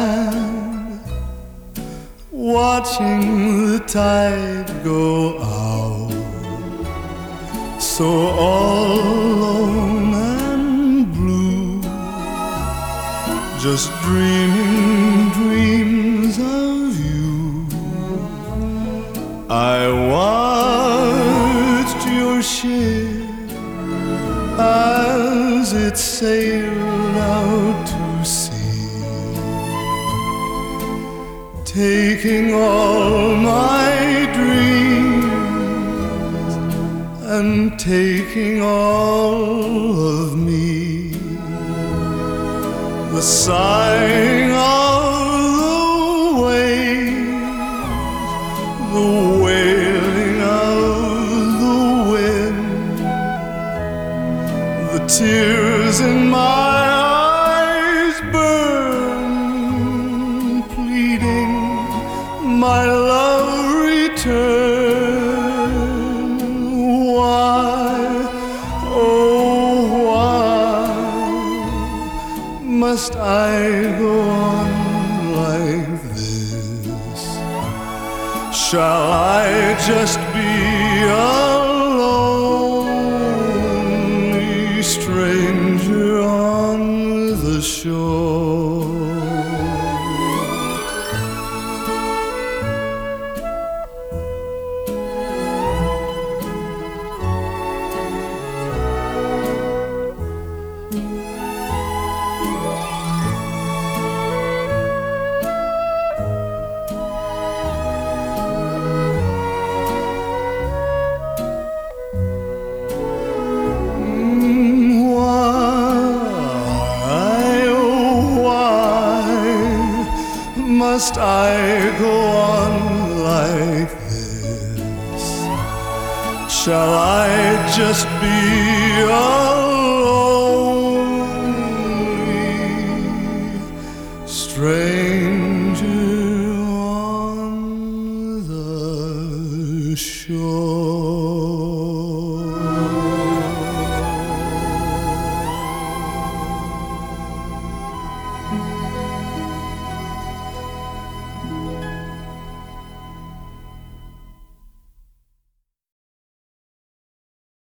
stand, watching the tide go out, so all alone and blue, just dreaming dreams of you. I watched your ship as it sailed out to sea, taking all my dreams and taking all of me. The sighing of the waves, the wailing of the wind, the tears in my eyes burn, pleading my love return. Why, oh why must I go on like this? Shall I just be a lonely stranger on the shore? Must I go on like this? Shall I just be alone?